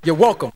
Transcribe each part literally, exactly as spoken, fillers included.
You're welcome.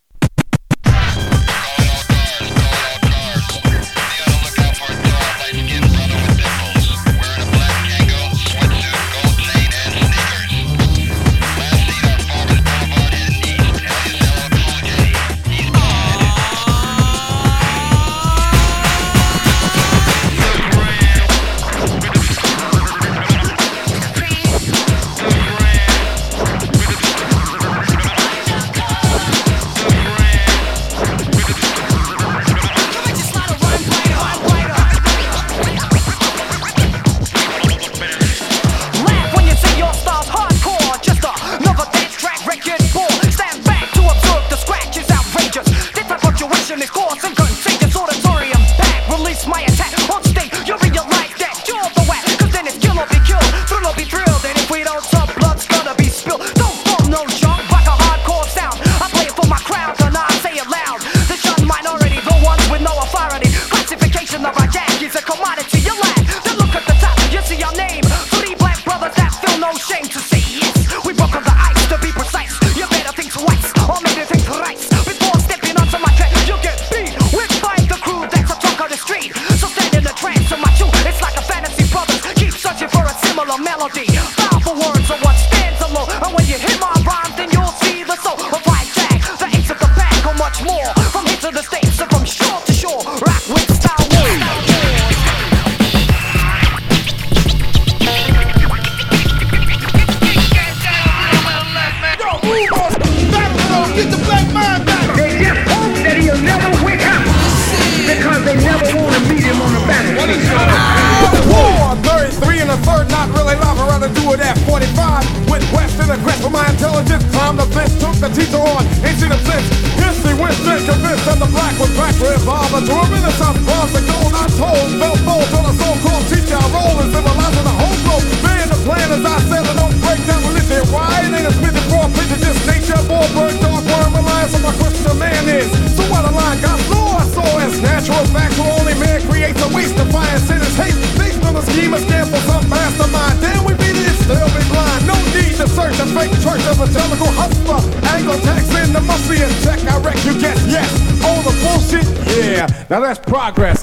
Now that's progress.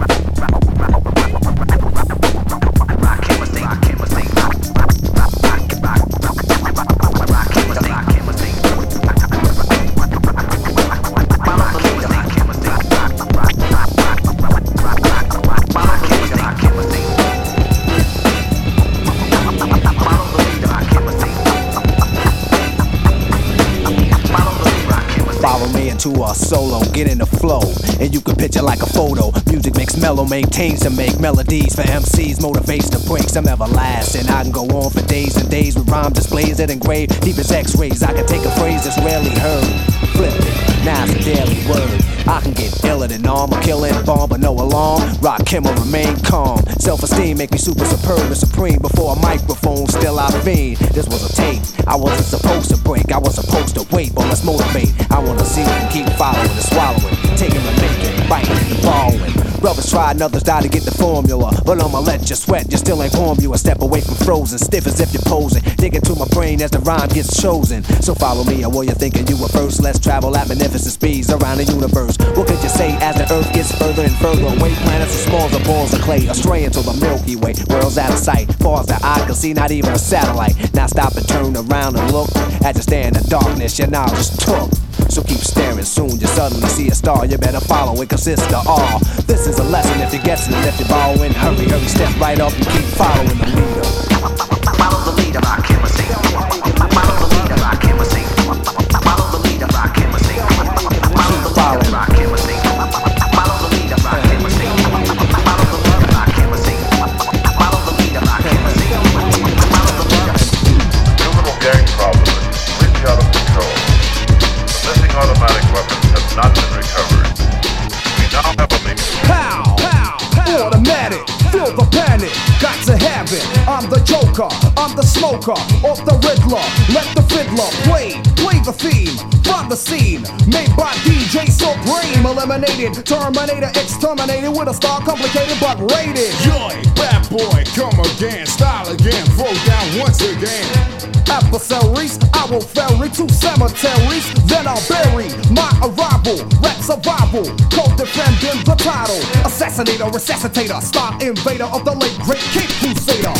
To a solo, get in the flow, and you can picture like a photo. Music makes mellow, maintains to make melodies for M Cs, motivates to break some everlasting. I can go on for days and days with rhyme displays that engrave deep as X-rays. I can take a phrase that's rarely heard, flip it, now it's a daily word. I can get iller than arm, a killing bomb, but no alarm. Rakim will remain calm. Self-esteem make me super superb and supreme. Before a microphone, still I fiend. This was a tape I wasn't supposed to break. I was supposed to wait, but let's motivate. I wanna see and keep following and swallowing, taking and making, biting and following. Brothers tried and others died to get the formula, but I'ma let you sweat, you still ain't warm. You a step away from frozen, stiff as if you're posing. Dig into my brain as the rhyme gets chosen. So follow me, or what you're thinking you were first. Let's travel at magnificent speeds around the universe. What could you say as the earth gets further and further away? Planets are small as balls of clay, astray into the Milky Way. World's out of sight, far as the eye can see, not even a satellite. Now stop and turn around and look. As you stare in the darkness, your knowledge took. So keep staring, soon you suddenly see a star. You better follow, it consists of all. This is a lesson if you're guessing, if you're borrowing. Hurry, hurry, step right up and keep following the leader. Follow the leader, I can't mistake. Follow the leader, I can't mistake. Follow the leader, I can't mistake. Follow the leader, I can't mistake. Follow the leader, I can't mistake. Follow the leader, I can't mistake. Follow the leader, I can't mistake. Follow the leader. Juvenile gang problem is completely out of control. Missing automatic weapons have not been recovered. We now have a mix. Pow! Pow! Pow! Automatic! Feel the panic! Got to have it! I'm the Joker! I'm the smoker! Off the Riddler! Let the fiddler play! Play the theme! From the scene! Made by D J Supreme! Eliminated! Terminator! Exterminated! With a star complicated but rated! Yoy! Bad boy! Come again! Style again! Throw down once again! adversaries. I will ferry to cemeteries, then I'll bury my arrival. Rap survival, co-defending the title. Assassinator, resuscitator, star invader of the late great King Crusader.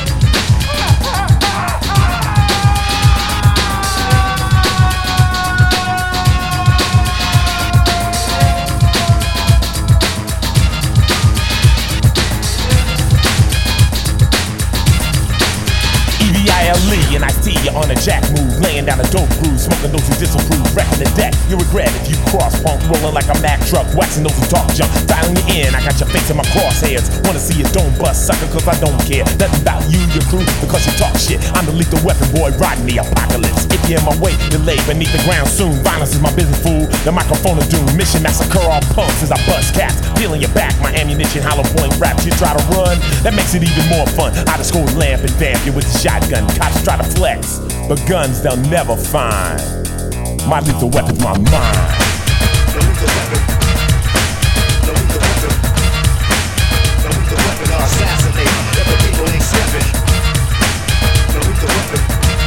And I see you on a jack move, laying down a dope groove, smoking those who disapprove, wrecking the deck. You regret if you cross punk, rolling like a Mack truck, waxing those who talk junk, dialing you in. I got your face in my crosshairs. Wanna see you don't bust, sucker, cause I don't care. Nothing about you, your crew, because you talk shit. I'm the lethal weapon boy, riding the apocalypse. If you're in my way, you're laid beneath the ground soon. Violence is my business, fool. The microphone of doom. Mission massacre all punks as I bust cats. Peeling your back, my ammunition, hollow point raps. You try to run, that makes it even more fun. I just go lamp and damp you with the shotgun. Cops try to flex, but guns they'll never find. My lethal weapon's my mind. The lethal weapon. The lethal weapon. The lethal weapon are assassinating. Never people ain't slipping. The lethal weapon.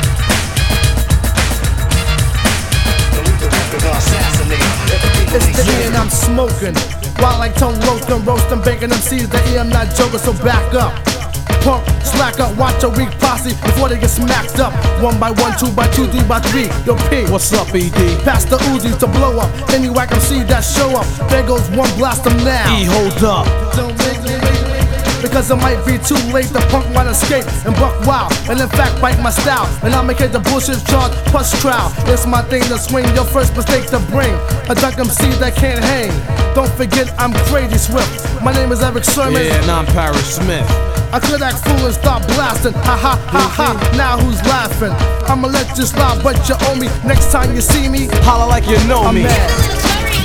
The lethal weapon are assassinating. Never people ain't slipping. It's the E and I'm smoking. While like tongue roasting, roasting, baking them seeds. The E I'm not joking, so back up. Punk, slack up, watch a weak posse before they get smacked up. One by one, two by two, three by three. Yo, P, What's up, E D? pass the Uzis to blow up. Any whack M C that show up. There goes one, blast them now. E, hold up. Don't make me because it might be too late. The punk might escape and buck wild, and in fact bite my style. And I'll make it the bullshit charge plus trial. It's my thing to swing, your first mistake to bring a dunk M C that can't hang. Don't forget I'm crazy swift. My name is Eric Sermon. Yeah, and I'm Paris Smith. I could act fool and start blasting. Ha ha ha ha. Now who's laughing? I'ma let you slide, but you owe me. Next time you see me, Holla like you know I'm me. mad.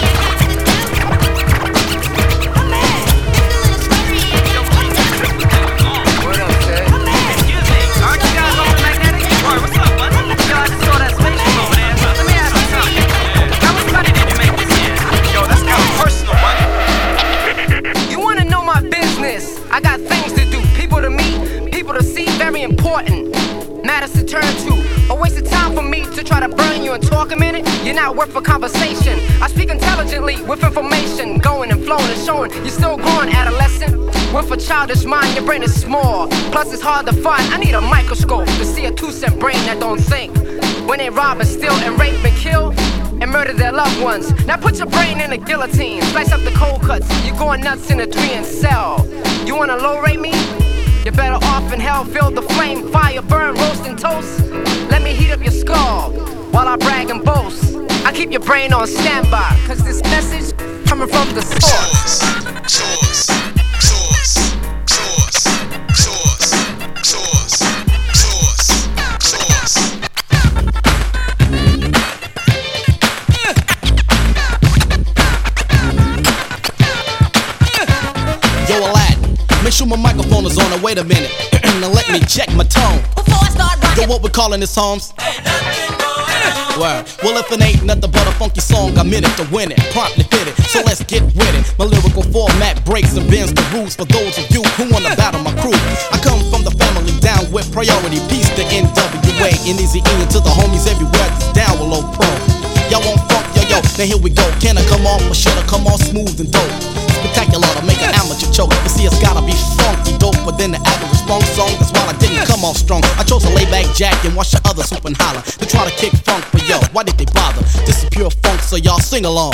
I got things to do, people to meet, people to see, very important. Matters to turn to. A waste of time for me to try to burn you and talk a minute. You're not worth a conversation. I speak intelligently with information, going and flowing and showing you're still growing, adolescent. With a childish mind, your brain is small. Plus it's hard to find. I need a microscope to see a two-cent brain that don't think. When they rob and steal and rape and kill and murder their loved ones. Now put your brain in a guillotine, slice up the cold cuts. You're going nuts in a three-inch cell. You wanna low rate me? You're better off in hell, feel the flame, fire, burn, roast and toast. Let me heat up your skull while I brag and boast. I keep your brain on standby, cause this message coming from the source. Source, source, source, source, source, source, source. Yo, Aladdin, make sure my microphone is on. And wait a minute, now let me check my tone. Before I start rocking, Yo, what we calling this, Holmes? Word. Well, if it ain't nothing but a funky song, I'm in it to win it, promptly fit it. So let's get with it. My lyrical format breaks and bends the rules for those of you who wanna battle my crew. I come from the family down with priority. Peace to N W A and Easy E and to the homies everywhere that's down with low pro. Y'all want funk, yo yo, now here we go. Can I come off or should I come off smooth and dope? Spectacular to make an amateur choke. You see, it's gotta be funky dope, but then the average funk song. That's why I didn't come off strong. I chose to lay back jack and watch the others hoop and holler. To try to kick funk, but yo, why did they bother? This is pure funk, so y'all sing along.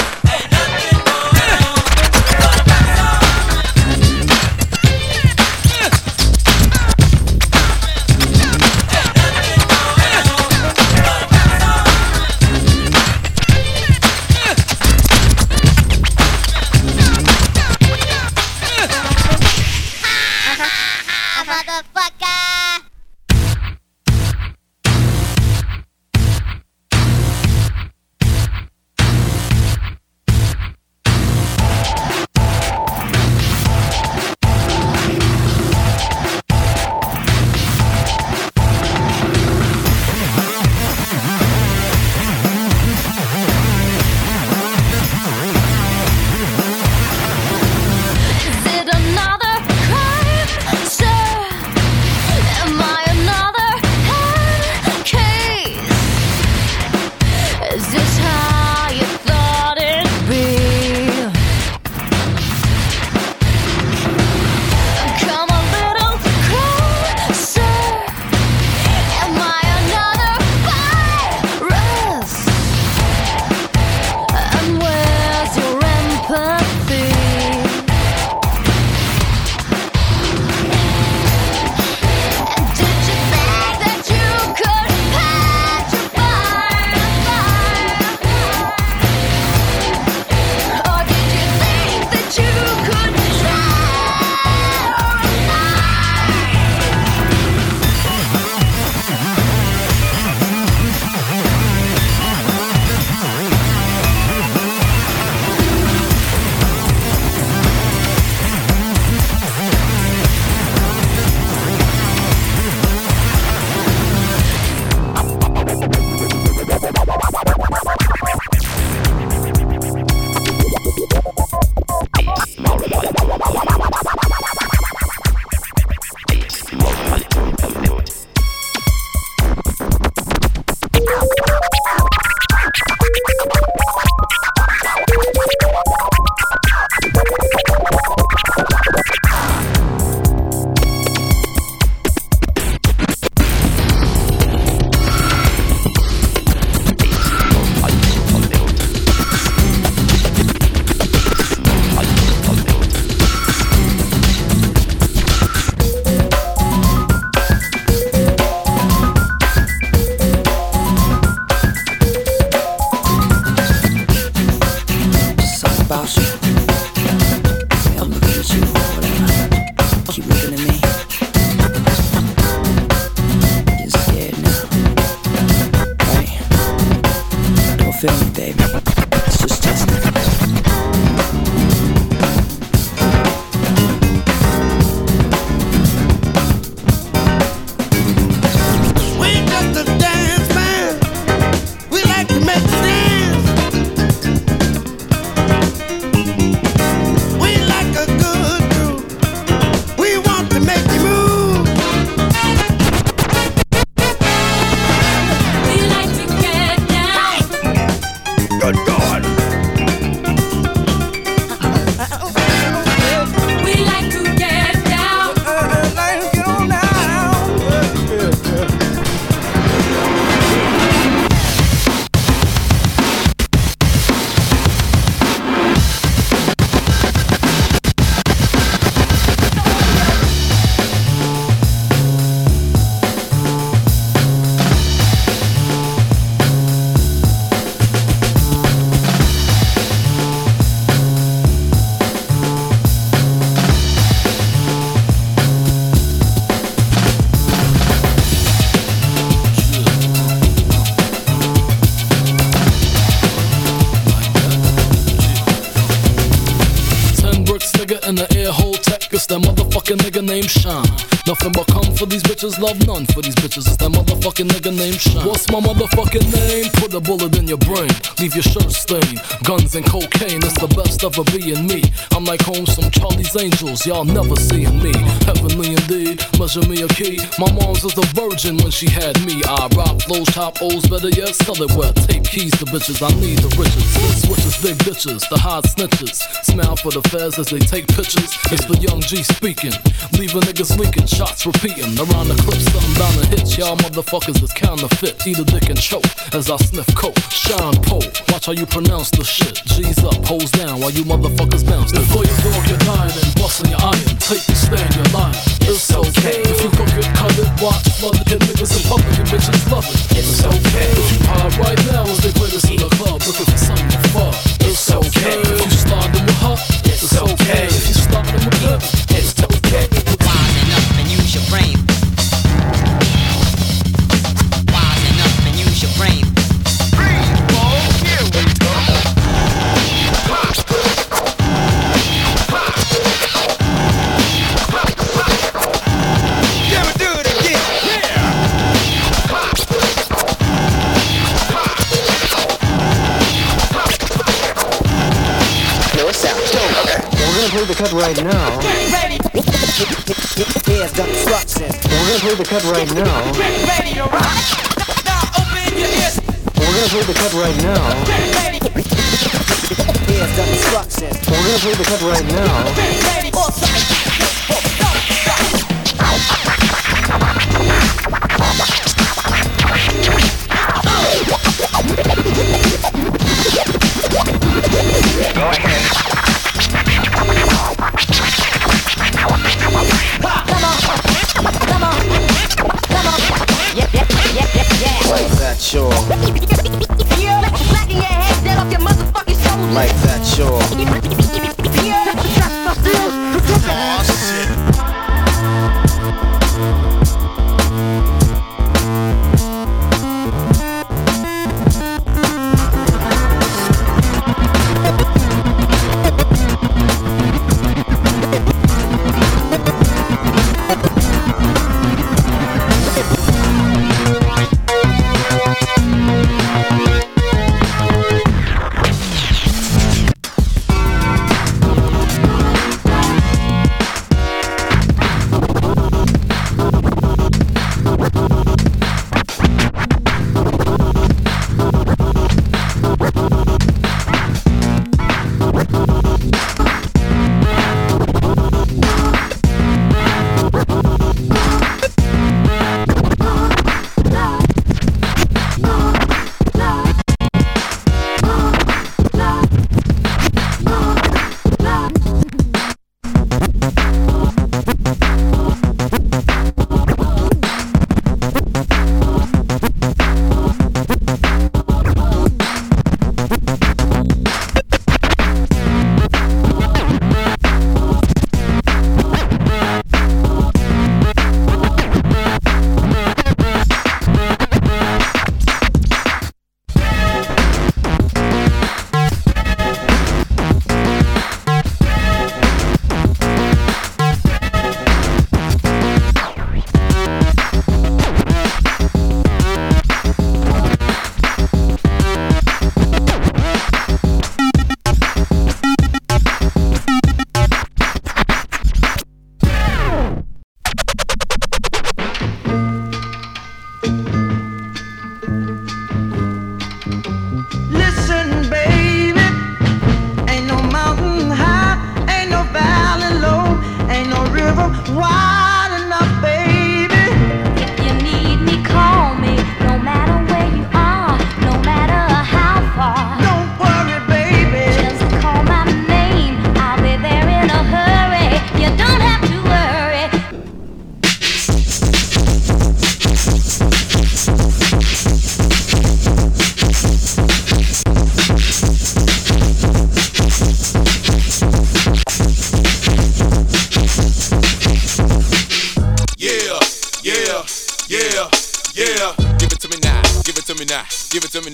feel me, baby. It's just testing. Nigga named Sean. Nothing but come for these bitches, love none for these bitches. It's that motherfucking nigga named Sean. What's my motherfucking name? Put a bullet in your brain, leave your shirt stained. Guns and cocaine, it's the best of a being me. I'm like home some Charlie's Angels, y'all never seeing me. Heavenly indeed, measure me a key. My mom's was a virgin when she had me. I rock flows, top O's, better yet, sell it wet. Tape keys to bitches, I need the riches. Switches, big bitches, the hot snitches. Smile for the feds as they take pictures. It's the young G speaking. Leaving niggas leaking, shots repeating. Around the clip, something bound to hit. Y'all motherfuckers is counterfeit. Eat a dick and choke as I sniff coke. Shine pole, watch how you pronounce the shit. G's up, hoes down while you motherfuckers bounce. Before you dog your dying and busting your iron, take the stand, you're lying. It's okay. If you cook it, cut it, watch. Love it, niggas in public and bitches love it. It's okay. If you pop right now as they play this in the club, looking for something to fuck. It's okay. If you starting with her, it's okay. If you starting with her, it's okay. Wisen up and use your brain. Wisen up and use your brain. Play the cut right now. Ready. Here's the instructions. We're gonna play the cut right now. Ready to rock. Now open your ears. We're gonna play the cut right now. Ready. Here's the instructions. We're gonna play the cut right now. Ready. Go ahead. Like that, sure. Yeah, slacking your head dead off your motherfucking shoulders. Like that, sure. Yeah, trust the feels. Oh, shit.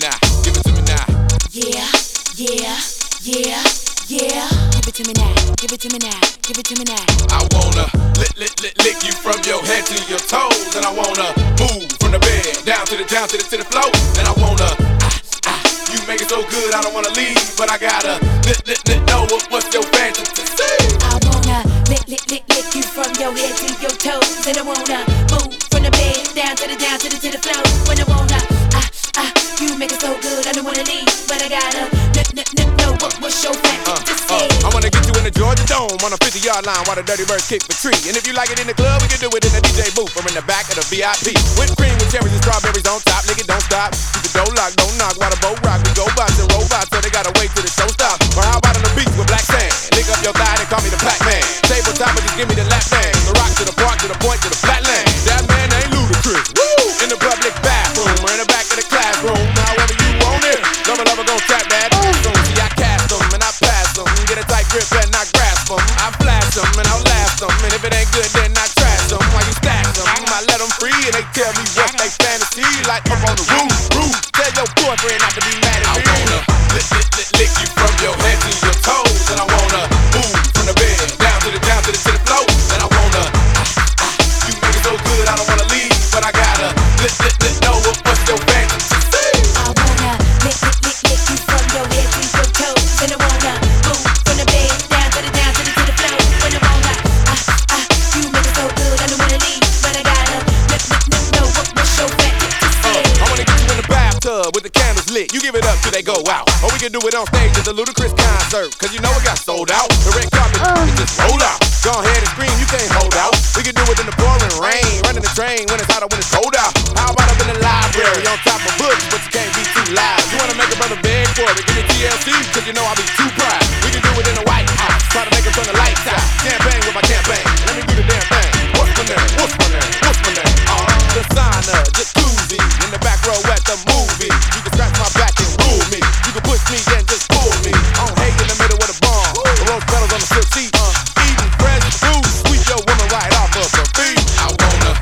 now, give it to me now. Yeah, yeah, yeah, yeah. Give it to me now, give it to me now, give it to me now. I wanna lick, lick, lick, lick you from your head to your toes, and I wanna move from the bed down to the down to the to the floor, and I wanna ah, ah, you make it so good I don't wanna leave, but I gotta lick, lick, lick, know what, what's your fantasy? I wanna lick, lick, lick, lick you from your head to your toes, and I wanna move from the bed down to the down to the to the floor, when I wanna ah ah, you make it so good I don't wanna leave, but I gotta lick, lick, lick, know what, what's your fantasy? Uh, uh, I wanna get you in the Georgia Dome on a fifty yard line while the Dirty Birds kick for tree. And if you like it in the club, we can do it in the D J booth or in the back of the V I P. Whipped cream with cherries and strawberries on top. Nigga, don't stop. Keep the door locked, don't knock while the boat rock. We go bots and robots, so they gotta wait till the show stop. Or how about on the beach with black sand? Lick up your thigh and call me the Pac-Man. Tabletop and just give me the lap band. The rock to the park to the point to the flatland. That man ain't ludicrous. Woo! In the public bathroom or in the back of the classroom. However you want it. Lover, lover, gon' trap that. So see, I cast them and I pass them. Get a tight grip and I grasp them. I flash them and I'll last them. And if it ain't good, then I trash them. While you stack them, I let them free and they tell me what they fantasy. Like up on the roof, roof. Tell your boyfriend not to be mad at me. I wanna lick, lick, lick, lick you from your head to your toes. And I wanna move from the bed down to the down to the to the floor. And I wanna ah, ah, you make it so good I don't wanna leave, but I gotta lick, lick, lick, know what, what's your fantasy? I wanna lick, lick, lick, lick you from your head to your toes, and I wanna move from the bed down to the down to the to the floor. When I wanna ah ah, you make it so good I don't wanna leave, but I gotta lick, lick, lick, know what, what's your fantasy? Uh, I wanna get you in the bathtub with the candles lit. You give it up till they go out. Or we can do it on stage at the Ludacris concert. Cause you know it got sold out. The red carpet, uh. it just roll out. Go ahead and scream, you can't hold out. We can do it in the pouring rain. Running the train when it's hot or when it's cold out. How about up in the library on top of books, but you can't be too loud. You wanna make a brother beg for it, give me T L C, cause you know I'll be too proud. We can do it in the White House. Try to make it from the lights out. Campaign with my campaign. Let me do the damn thing. What's my name? What's my name? What's my name? Uh, the sauna, jacuzzi. In the back row at the movie. You can scratch my back and rule me. You can push me and just pull me. I'm hay in the middle of the barn. The rose petals on the silk seat. Uh, eating fresh food. Sweet your woman right off of her feet. I wanna.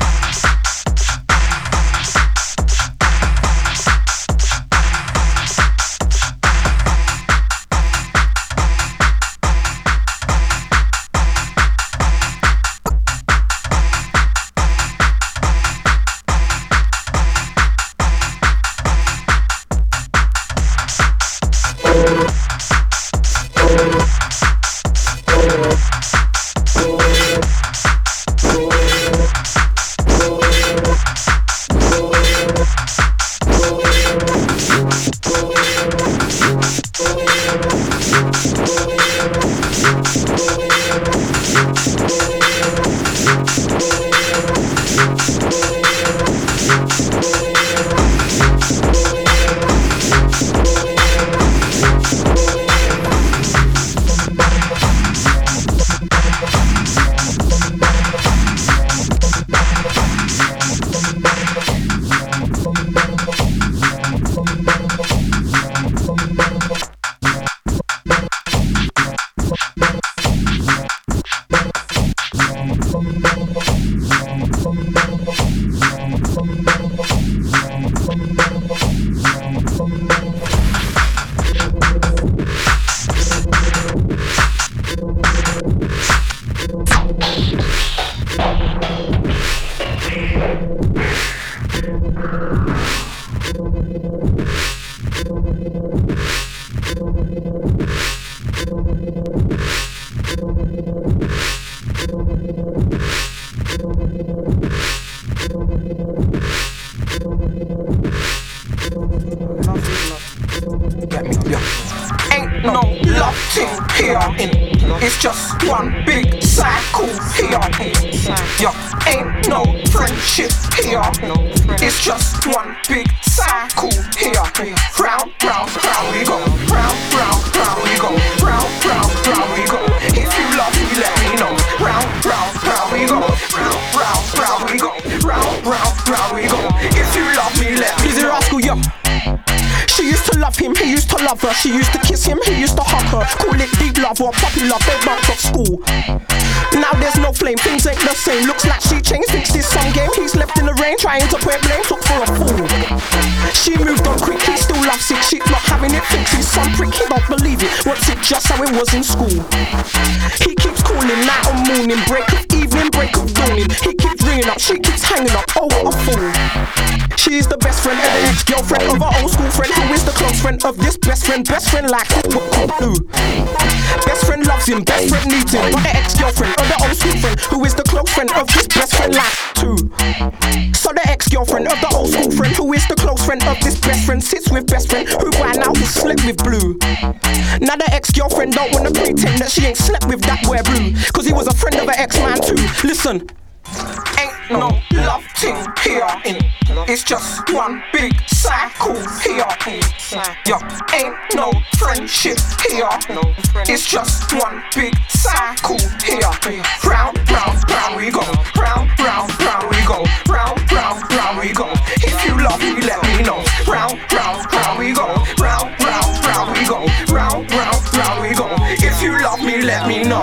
Ain't no love thing here. It's just one big cycle here. Yo, ain't no friendship here. It's just one big cycle here. Round, round, round we go. Round, round, round we go. Round, round, round we go. If you love me, let me know. Round, round, round we go. Round, round, round we go. Round, round, round we go. If you love me, let me know. He's a rascal, yo. She used to love him. He He used to love her, she used to kiss him, he used to hug her. Call it deep love or puppy love, they bumped off school. Now there's no flame, things ain't the same. Looks like she changed, thinks this some game. He's left in the rain, trying to point blame, took for a fool. She moved on quick, he still loves it. She's not having it, thinks he's some prick, he don't believe it. Wants it just how it was in school. He keeps calling night or morning, break of evening, break of dawning. He keeps ringing up, she keeps hanging up, oh what a fool. She's the best friend of the ex-girlfriend of her old school friend, who is the close friend of this best friend. Best friend like who? Best friend loves him, best friend needs him. But the ex-girlfriend of the old school friend, who is the close friend of this best friend like two. So the ex-girlfriend of the old school friend, who is the close friend of this best friend, sits with best friend, who by now has slept with blue. Now the ex-girlfriend don't wanna pretend that she ain't slept with that boy blue, cause he was a friend of her ex-man too. Listen. Ain't no love thing here, it's just one big cycle here. Yo, ain't no friendship here, it's just one big cycle here. Round, round, round we go, round, round, round we go, round, round, round we go. If you love me, let me know. Round, round, round we go, round, round, round we go, round, round, round we go. If you love me, let me know.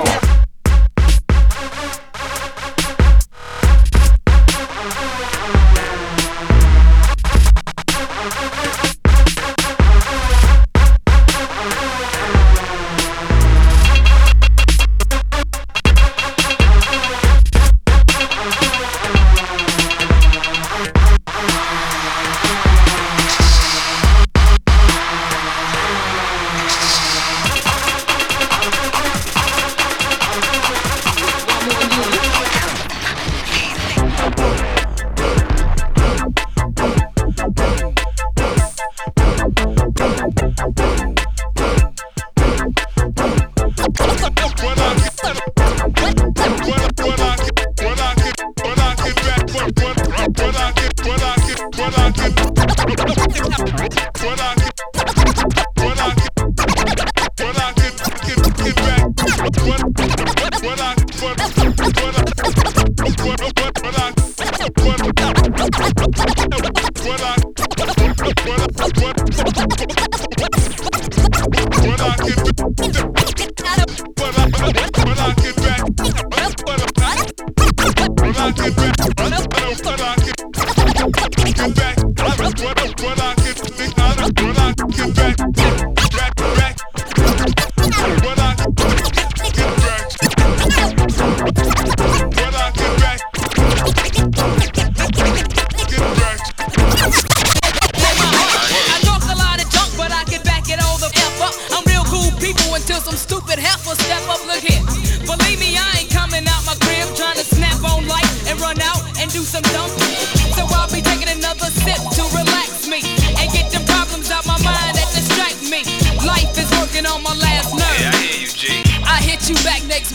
You back next